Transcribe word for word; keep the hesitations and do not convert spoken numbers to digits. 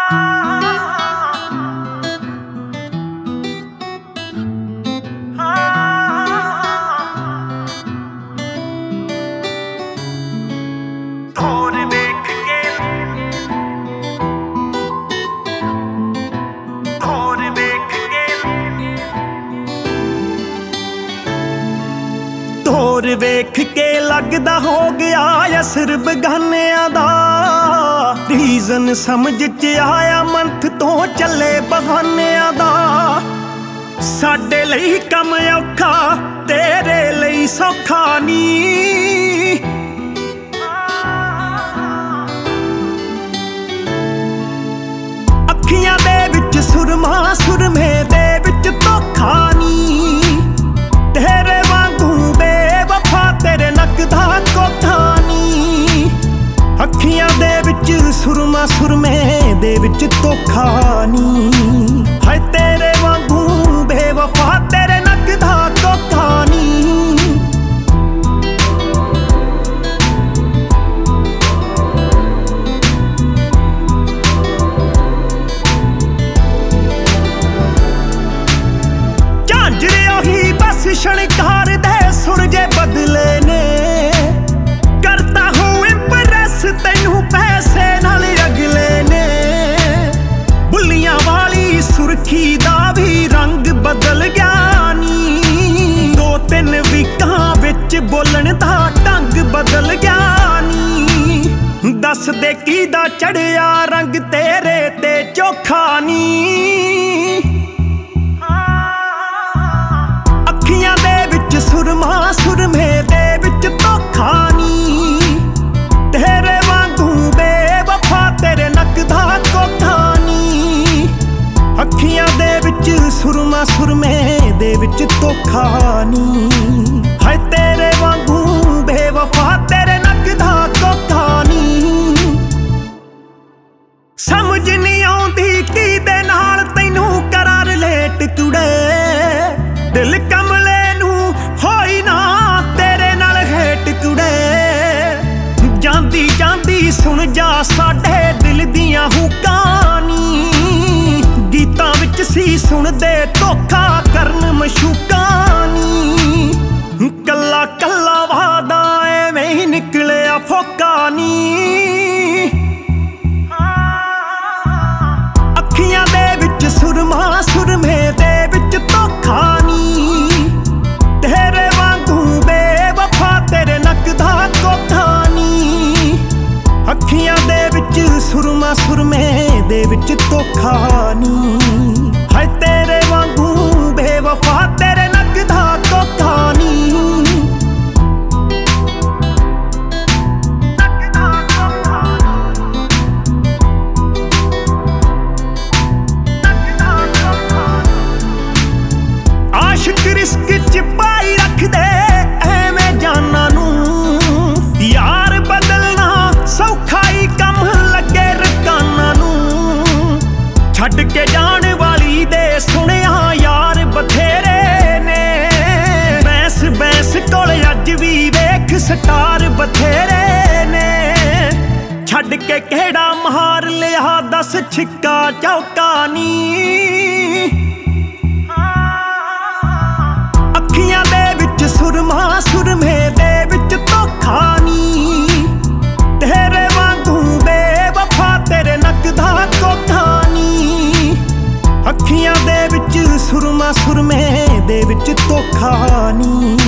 ਤੋਰ ਵੇਖ ਕੇ ਲੱਗਦਾ ਹੋ ਗਿਆ ਅਸਰ ਬਗਾਨਿਆਂ ਦਾ। ਰੀਜ਼ਨ ਸਮਝ ਚ ਆਇਆ ਮੰਥ ਤੋਂ ਚੱਲੇ ਬਹਾਨਿਆਂ ਦਾ। ਸਾਡੇ ਲਈ ਕੰਮ ਔਖਾ ਤੇਰੇ ਲਈ ਸੌਖਾ ਨੀ। ਅੱਖੀਆਂ ਦੇ ਵਿੱਚ ਸੁਰਮਾ ਸੁਰਮੇ ਦੇ ਵਿੱਚ ਧੋਖਾ ਨੀ। ਤੇਰੇ ਵਾਂਗੂ ਬੇਵਫਾ ਤੇਰੇ ਨੱਕ ਦਾ ਕੋਠਾ ਨੀ। ਅੱਖੀਆਂ ਦੇ ਵਿੱਚ ਸੁਰਮਾ ਸੁਰਮੇ ਦੇ ਵਿੱਚ ਧੋਖਾ ਨੀ। ਹਾਏ ਤੇਰੇ ਵਾਂਗੂ ਬੇਵਫਾ ਤੇਰੇ ਨੱਕ ਦਾ ਕੋਠਾ ਨੀ। ਝਾਂਜਰੇ ਉਹੀ ਬਸ ਸ਼ਣਕਾਰ ਦੇ ਸੁਰਜੇ ਬਦਲੇ ਨੇ। ਕਰਤਾ ਹੂੰ ਇੰਪ੍ਰੈਸ ਤੈਨੂੰ ਪੈਸੇ ਨਾਲ ਅਗਲੇ ਨੇ। ਬੁੱਲੀਆਂ ਵਾਲੀ ਸੁਰਖੀ ਦਾ ਵੀ ਰੰਗ ਬਦਲ ਗਿਆ ਨੀ। ਦੋ ਤਿੰਨ ਵੀਕਾਂ ਵਿੱਚ ਬੋਲਣ ਦਾ ਢੰਗ ਬਦਲ ਗਿਆ ਨੀ। ਦੱਸ ਦੇ ਕਿਹਦਾ ਚੜਿਆ ਰੰਗ ਤੇਰੇ ਤੇ ਚੋਖਾ ਨੀ। ਅੱਖੀਆਂ ਦੇ ਵਿੱਚ ਸੁਰਮਾ ਸੁਰਮੇ ਦੇ ਵਿੱਚ ਧੋਖਾ ਨੀ। ਤੇਰੇ ਵਾਂਗੂ ਬੇਵਫਾ ਤੇਰੇ ਨੱਕ ਦਾ ਕੋਠਾ ਨੀ। ਅੱਖੀਆਂ ਦੇ ਵਿੱਚ ਸੁਰਮਾ ਸੁਰਮੇ ਦੇ ਵਿੱਚ ਧੋਖਾ ਨੀ। ਹਾਏ ਤੇਰੇ ਵਾਂਗੂ ਬੇਵਫਾ ਤੇਰੇ ਨੱਕ ਦਾ ਕੋਠਾ ਨੀ। ਸਮਝ ਨਹੀਂ ਆਉਂਦੀ ਕਿਹਦੇ ਨਾਲ ਤੈਨੂੰ ਕਰਾਂ ਰਿਲੇਟ ਕੁੜੇ। ਦਿਲ ਕਮਲੇ ਨੂੰ ਹੋਈ ਨਾ ਤੇਰੇ ਨਾਲ ਹੇਟ ਕੁੜੇ। ਜਾਂਦੀ ਜਾਂਦੀ ਸੁਣ ਜਾ ਸਾਡੇ ਦਿਲ ਦੀਆਂ ਹੁਕਾਂ ਨੀ। ਗੀਤਾਂ ਵਿੱਚ ਸੀ ਸੁਣਦੇ ਧੋਖਾ ਕਰਨ ਮਸ਼ੂਕਾਂ ਨੀ। ਕੱਲਾ ਕੱਲਾ ਵਾਦਾ ਐਵੇਂ ਹੀ ਨਿਕਲਿਆ ਫੋਕਾ ਨੀ। ਅੱਖੀਆਂ ਦੇ ਵਿੱਚ ਸੁਰਮਾ ਸੁਰਮੇ ਦੇ ਵਿੱਚ ਧੋਖਾ ਨੀ। ਤੇਰੇ ਵਾਂਗੂ ਬੇਵਫਾ ਤੇਰੇ ਨੱਕ ਦਾ ਕੋਠਾ ਨੀ। ਅੱਖੀਆਂ ਦੇ ਵਿੱਚ ਸੁਰਮਾ ਸੁਰਮੇ ਦੇ ਵਿੱਚ ਧੋਖਾ ਨੀ। ਹਾਏ ਤੇਰੇ ਵਾਂਗੂ ਬੇਵਫਾ ਤੇਰੇ ਨੱਕ ਦਾ ਕੋਠਾ ਨੀ। ਆਸ਼ਿਕ ਰਿਸਕ ਚ ਪਾਈ ਰੱਖਦੇ ਐਵੇਂ ਜਾਨਾਂ ਨੂੰ। ਯਾਰ ਬਦਲਣਾ ਸੌਖਾ ਹੀ ਕੰਮ ਲੱਗੇ ਰਕਾਨਾਂ ਨੂੰ। ਛੱਡ ਕੇ ਜਾਣ ਵਾਲੀ ਦੇ ਸੁਣਿਆ ਯਾਰ ਬਥੇਰੇ ਨੇ। ਬੈਂਸ ਬੈਂਸ ਕੋਲ ਅੱਜ ਵੀ ਵੇਖ ਸਟਾਰ ਬਥੇਰੇ ਨੇ। ਛੱਡ ਕੇ ਕਿਹੜਾ ਮਾਰ ਲਿਆ ਦੱਸ ਛਿੱਕਾ ਚੌਕਾ ਨੀ। ਅੱਖੀਆਂ ਦੇ ਵਿੱਚ ਸੁਰਮਾ ਸੁਰਮੇ ਦੇ ਵਿੱਚ ਧੋਖਾ ਨੀ। ਤੇਰੇ ਵਾਂਗੂ ਬੇਵਫਾ ਤੇਰੇ ਨੱਕ ਦਾ ਕੋਠਾ ਨੀ। ਅੱਖੀਆਂ ਦੇ ਵਿੱਚ ਸੁਰਮਾ ਸੁਰਮੇ ਦੇ ਵਿੱਚ ਧੋਖਾ ਨੀ।